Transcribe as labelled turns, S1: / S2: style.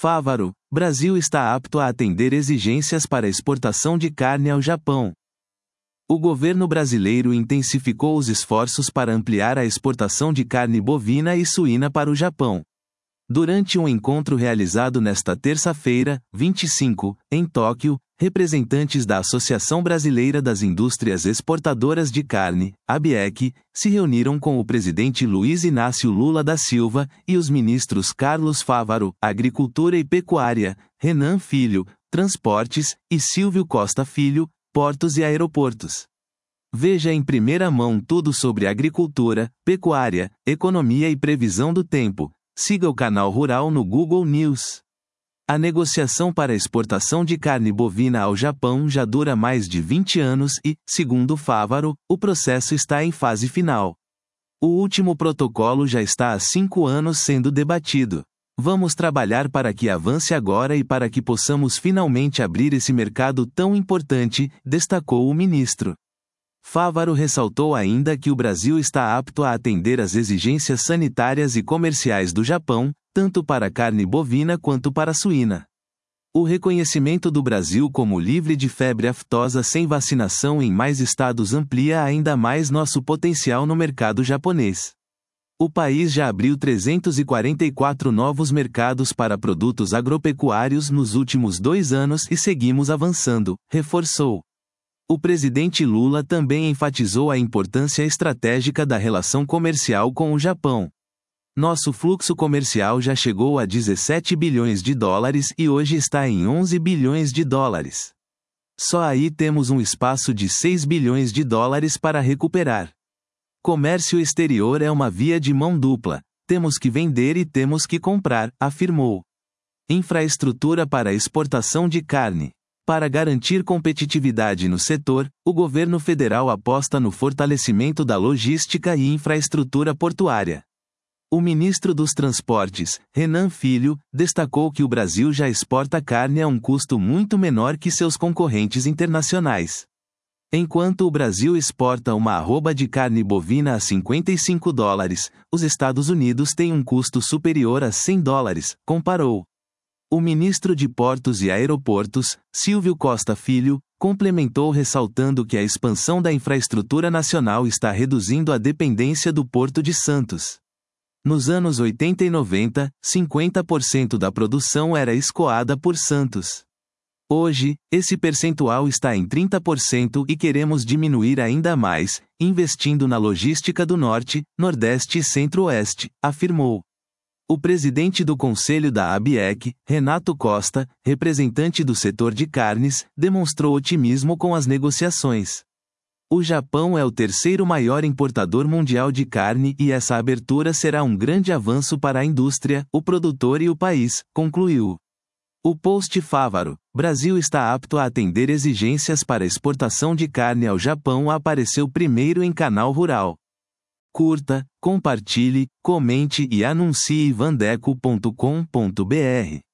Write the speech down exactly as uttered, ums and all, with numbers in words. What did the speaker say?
S1: Fávaro, Brasil está apto a atender exigências para exportação de carne ao Japão. O governo brasileiro intensificou os esforços para ampliar a exportação de carne bovina e suína para o Japão. Durante um encontro realizado nesta terça-feira, vinte e cinco, em Tóquio, representantes da Associação Brasileira das Indústrias Exportadoras de Carne, A B E C, se reuniram com o presidente Luiz Inácio Lula da Silva e os ministros Carlos Fávaro, Agricultura e Pecuária, Renan Filho, Transportes, e Silvio Costa Filho, Portos e Aeroportos. Veja em primeira mão tudo sobre agricultura, pecuária, economia e previsão do tempo. Siga o canal Rural no Google News. A negociação para exportação de carne bovina ao Japão já dura mais de vinte anos e, segundo Fávaro, o processo está em fase final. O último protocolo já está há cinco anos sendo debatido. Vamos trabalhar para que avance agora e para que possamos finalmente abrir esse mercado tão importante, destacou o ministro. Fávaro ressaltou ainda que o Brasil está apto a atender às exigências sanitárias e comerciais do Japão, tanto para a carne bovina quanto para a suína. O reconhecimento do Brasil como livre de febre aftosa sem vacinação em mais estados amplia ainda mais nosso potencial no mercado japonês. O país já abriu trezentos e quarenta e quatro novos mercados para produtos agropecuários nos últimos dois anos e seguimos avançando, reforçou. O presidente Lula também enfatizou a importância estratégica da relação comercial com o Japão. Nosso fluxo comercial já chegou a dezessete bilhões de dólares e hoje está em onze bilhões de dólares. Só aí temos um espaço de seis bilhões de dólares para recuperar. Comércio exterior é uma via de mão dupla. Temos que vender e temos que comprar, afirmou. Infraestrutura para exportação de carne. Para garantir competitividade no setor, o governo federal aposta no fortalecimento da logística e infraestrutura portuária. O ministro dos Transportes, Renan Filho, destacou que o Brasil já exporta carne a um custo muito menor que seus concorrentes internacionais. Enquanto o Brasil exporta uma arroba de carne bovina a cinquenta e cinco dólares, os Estados Unidos têm um custo superior a cem dólares, comparou. O ministro de Portos e Aeroportos, Silvio Costa Filho, complementou ressaltando que a expansão da infraestrutura nacional está reduzindo a dependência do Porto de Santos. Nos anos oitenta e noventa, cinquenta por cento da produção era escoada por Santos. Hoje, esse percentual está em trinta por cento e queremos diminuir ainda mais, investindo na logística do Norte, Nordeste e Centro-Oeste, afirmou. O presidente do Conselho da A B E C, Renato Costa, representante do setor de carnes, demonstrou otimismo com as negociações. O Japão é o terceiro maior importador mundial de carne e essa abertura será um grande avanço para a indústria, o produtor e o país, concluiu. O post Fávaro, Brasil está apto a atender exigências para exportação de carne ao Japão apareceu primeiro em canal Rural. Curta, compartilhe, comente e anuncie vandeco ponto com ponto br.